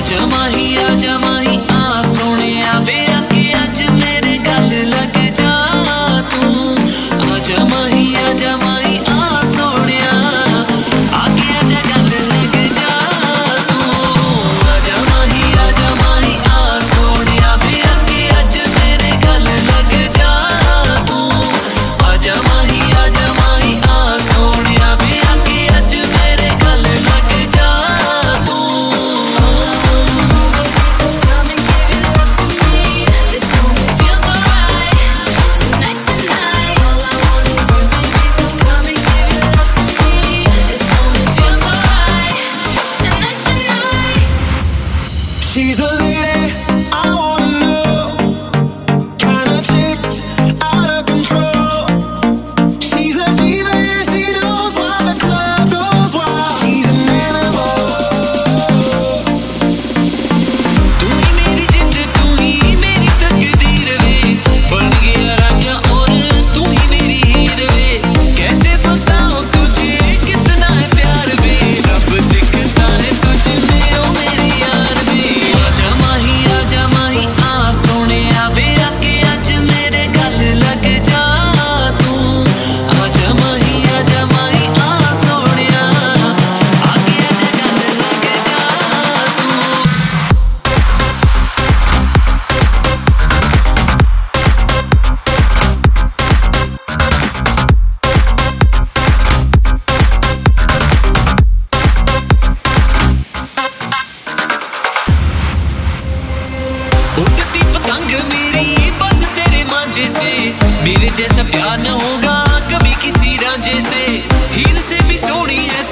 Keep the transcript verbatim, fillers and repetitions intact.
आजा माही आजा माही आ सोने आवे आके अज मेरे गल लग जा तू। आजा माही आजा माही आ सोने आके अज गल लग जा तू। आजा माही आजा माही आ सोने आवे आके अज मेरे गल लग जा तू। आजा माही आजा माही आ सोने आवे आके अज मेरे गल लग जा तू। She's a lady, I wanna know. Kinda chick, out of control. She's a diva and she knows why the club goes wild. She's an animal. तू ही मेरी जिंद तू ही मेरी तकदीर वे बन गया राजा और तू ही मेरी हीर वे। कैसे बताऊं तुझे कितना है प्यार वे रब दिखता है तुझ में ओ मेरी यार वे। आजा माही आजा माही आ सोने आवे आके अज मेरे गल लग जा तू। आजा माही आजा माही आ सोने आके अज गल लग जा तू। उड़ती पतंग मेरी बस तेरे मांझे से मेरे जैसा प्यार न होगा कभी किसी रांझे से। हीर से भी सोनी है